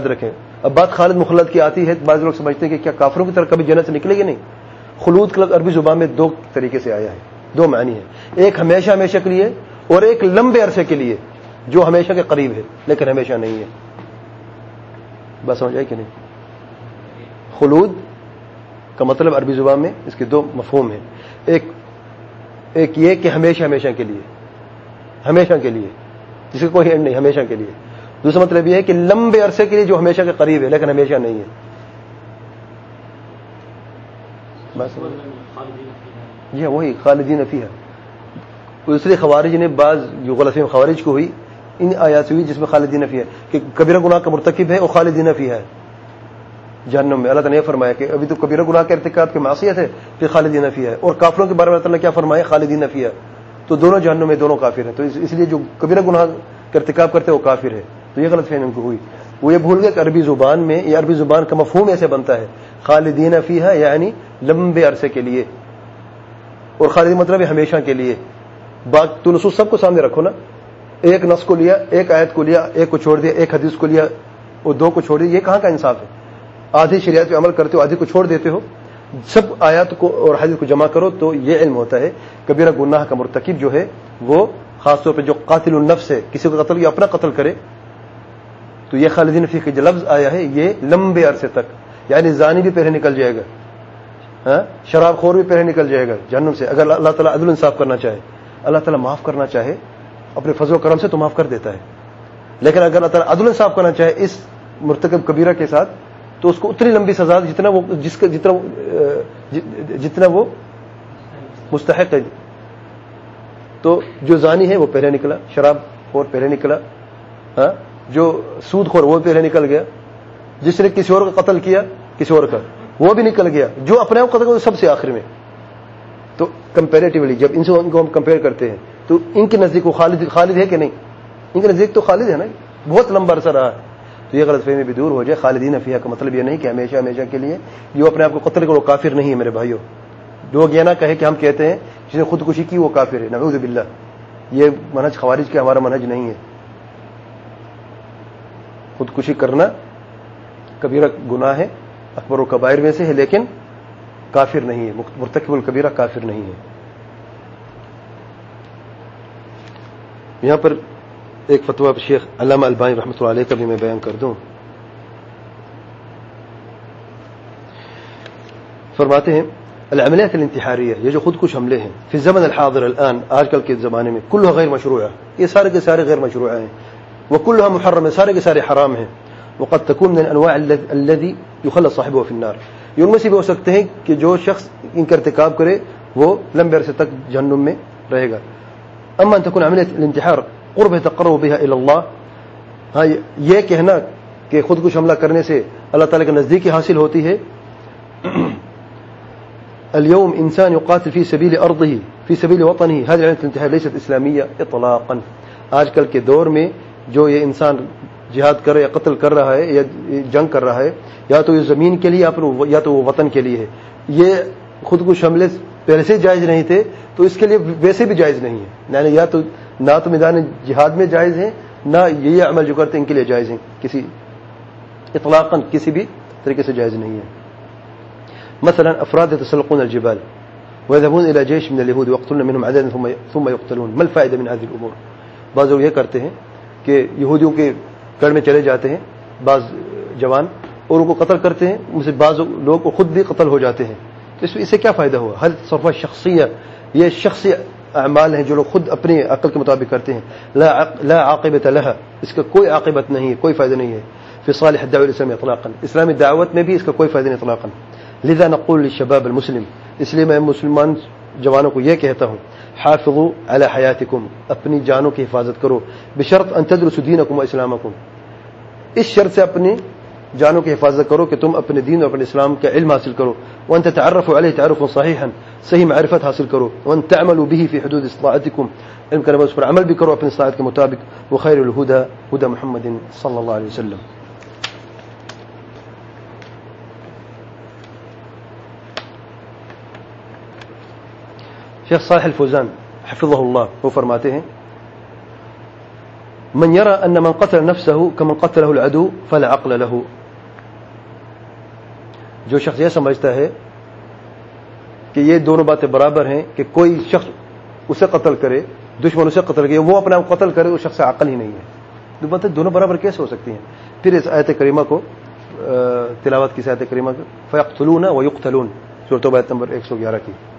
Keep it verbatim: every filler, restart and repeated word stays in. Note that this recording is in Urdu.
یاد رکھیں. اب بات خالد مخلد کی آتی ہے، بعض لوگ سمجھتے ہیں کہ کیا کافروں کی طرح کبھی جنت سے نکلے گی؟ نہیں. خلود کا لفظ عربی زبان میں دو طریقے سے آیا ہے، دو معنی ہے. ایک ہمیشہ ہمیشہ کے لیے، اور ایک لمبے عرصے کے لیے، جو ہمیشہ کے قریب ہے لیکن ہمیشہ نہیں ہے. بات سمجھ آئی کہ نہیں؟ خلود کا مطلب عربی زبان میں اس کے دو مفہوم ہیں. ایک ایک یہ کہ ہمیشہ ہمیشہ کے لیے، ہمیشہ کے لیے جس کا کوئی اینڈ نہیں، ہمیشہ کے لیے. دوسرا مطلب یہ ہے کہ لمبے عرصے کے لیے جو ہمیشہ کے قریب ہے لیکن ہمیشہ نہیں ہے. بس یہ وہی خالدین فیہا. دوسرے خوارج نے بعض جو غلطی خوارج کو ہوئی ان آیات سے ہوئی جس میں خالدین فیہا کہ کبیرہ گناہ کا مرتکب ہے اور خالدین فیہا ہے جہنم میں. اللہ تعالیٰ نے فرمایا کہ ابھی تو کبیرہ گناہ کے ارتکاب کی معصیت ہے پھر خالدین فیہا ہے. اور کافروں کے بارے میں اللہ تعالیٰ نے کیا فرمایا؟ خالدین فیہا. تو دونوں جہنم میں، دونوں کافر ہیں. تو اس لیے جو کبیرہ گناہ کا ارتکاب کرتے ہیں وہ کافر ہے. تو یہ غلط فہمی ان کو ہوئی. وہ یہ بھول گئے کہ عربی زبان میں یہ عربی زبان کا مفہوم ایسے بنتا ہے خالدین فیہا یعنی لمبے عرصے کے لیے، اور خالدین مطلب ہے ہمیشہ کے لیے. بات تو نصوص سب کو سامنے رکھو نا. ایک نص کو لیا، ایک آیت کو لیا، ایک کو چھوڑ دیا، ایک حدیث کو لیا اور دو کو چھوڑ دیا. یہ کہاں کا انصاف ہے؟ آدھی شریعت پہ عمل کرتے ہو، آدھی کو چھوڑ دیتے ہو. سب آیات کو اور حدیث کو جمع کرو تو یہ علم ہوتا ہے کبیرہ گناہ کا مرتکب جو ہے وہ خاص طور پہ جو قاتل النفس ہے، کسی کو قتل یا اپنا قتل کرے، تو یہ خالدین فیہ کا جو لفظ آیا ہے یہ لمبے عرصے تک، یعنی زانی بھی پہلے نکل جائے گا، ہاں شراب خور بھی پہلے نکل جائے گا جہنم سے. اگر اللہ تعالیٰ عدل انصاف کرنا چاہے، اللہ تعالیٰ معاف کرنا چاہے اپنے فضل و کرم سے تو معاف کر دیتا ہے. لیکن اگر اللہ تعالیٰ عدل انصاف کرنا چاہے اس مرتکب کبیرہ کے ساتھ تو اس کو اتنی لمبی سزا جتنا وہ جس کا جتنا جتنا وہ مستحق ہے. تو جو زانی ہے وہ پہلے نکلا، شراب خور پہلے نکلا، ہاں جو سود خور وہ پہلے نکل گیا، جس نے کسی اور کا قتل کیا کسی اور کا وہ بھی نکل گیا، جو اپنے آپ قتل کیا سب سے آخر میں. تو کمپیریٹیولی جب ان سے ان کو ہم کمپیئر کرتے ہیں تو ان کے نزدیک وہ خالد خالد ہے کہ نہیں؟ ان کے نزدیک تو خالد ہے نا، بہت لمبا عرصہ رہا ہے. تو یہ غلط فہمی بھی دور ہو جائے. خالدین فیہا کا مطلب یہ نہیں کہ ہمیشہ ہمیشہ کے لیے. جو اپنے آپ کو قتل کرو کافر نہیں ہے میرے بھائیوں. لوگ یہ نہ کہے کہ ہم کہتے ہیں جس نے خودکشی کی وہ کافر ہے، نعوذ باللہ. یہ منہج خوارج کے ہمارا منہج نہیں ہے. خودکشی کرنا کبیرہ گناہ ہے، اکبر و کبائر میں سے ہے، لیکن کافر نہیں ہے. مرتکب الکبیرہ کافر نہیں ہے. یہاں پر ایک فتویٰ شیخ علامہ البانی رحمۃ اللہ علیہ کا بھی میں بیان کر دوں. فرماتے ہیں العملیات الانتحاریہ، یہ جو خود کش حملے ہیں فی الزمن الحاضر الان، آج کل کے زمانے میں، کلها غیر مشروعہ، یہ سارے کے سارے غیر مشروعہ ہیں. وکلها محرمہ، سارے کے سارے حرام ہیں. وقد تكون من انواع الذي يخلد صاحبه في النار، یہ ان میں سے بھی ہو سکتے ہیں کہ جو شخص ان کا ارتکاب کرے وہ لمبے عرصے تک جہنم میں رہے گا. اما ان تكون عملیہ الانتحار قرب يتقرب بها الى الله، ہاں یہ کہنا کہ خود کش حملہ کرنے سے اللہ تعالی کے نزدیکی حاصل ہوتی ہے. اليوم انسان يقاتل في سبيل ارضه في سبيل وطنه، هذه العمليه الانتحار ليست اسلاميه اطلاقا. آج کل کے دور میں جو یہ انسان جہاد کر رہا ہے یا قتل کر رہا ہے یا جنگ کر رہا ہے، یا تو یہ زمین کے لیے یا تو وہ وطن کے لیے ہے. یہ خود کش حملے پہلے سے جائز نہیں تھے تو اس کے لیے ویسے بھی جائز نہیں ہے. یعنی یا تو نہ تو میدان جہاد میں جائز ہیں، نہ یہ عمل جو کرتے ہیں ان کے لیے جائز ہیں، کسی اطلاقا کسی بھی طریقے سے جائز نہیں ہے. مثلا افراد يتسلقون الجبال ويذهبون الى جيش من اليهود ويقتلون منهم عددا ثم ثم يقتلون، ما الفائده من هذه الامور؟ بعض لوگ یہ کرتے ہیں کہ یہودیوں کے گڑھ میں چلے جاتے ہیں بعض جوان اور ان کو قتل کرتے ہیں، ان سے بعض لوگ خود بھی قتل ہو جاتے ہیں. تو اس سے کیا فائدہ ہوا؟ ہر صرف شخصیہ، یہ شخصی اعمال ہیں جو لوگ خود اپنی عقل کے مطابق کرتے ہیں. لا لا عاقبۃ لها، اس کا کوئی عاقبت نہیں ہے، کوئی فائدہ نہیں ہے. فی صالح الدعوہ الاسلامی اطلاقا، اسلامی دعوت میں بھی اس کا کوئی فائدہ نہیں اطلاقا. لذا نقول للشباب المسلم، اس لیے میں مسلمان جوانوں کو یہ کہتا ہوں، حافظوا علی حیاتکم، اپنی جانوں کی حفاظت کرو، بشرط ان تدرسوا دینکم و اسلامکم، اس شرط سے اپنی جانوں کی حفاظت کرو کہ تم اپنے دین اور اپنے اسلام کا علم حاصل کرو. وان تتعرفوا علیہ تعارفا صحیحا، صحیح معرفت حاصل کرو. وان تعملوا به فی حدود استطاعتکم، علم کرنے اس پر عمل بھی کرو اپنی استطاعت کے مطابق. وخیر الہدى ہدى محمد صلی اللہ علیہ وسلم. شیخ صالح الفوزان حفظہ اللہ وہ فرماتے ہیں من يرى أن من قتل نفسه كمن قتله العدو فلا عقل له. جو شخص یہ سمجھتا ہے کہ یہ دونوں باتیں برابر ہیں کہ کوئی شخص اسے قتل کرے, دشمن اسے قتل کرے, وہ اپنے آپ قتل کرے, اس شخص سے عقل ہی نہیں ہے. تو باتیں دونوں برابر کیسے ہو سکتی ہیں؟ پھر اس آیت کریمہ کو تلاوت کی آیت کریمہ کو فیقتلون ویقتلون, سورۃ توبہ نمبر ایک سو گیارہ کی.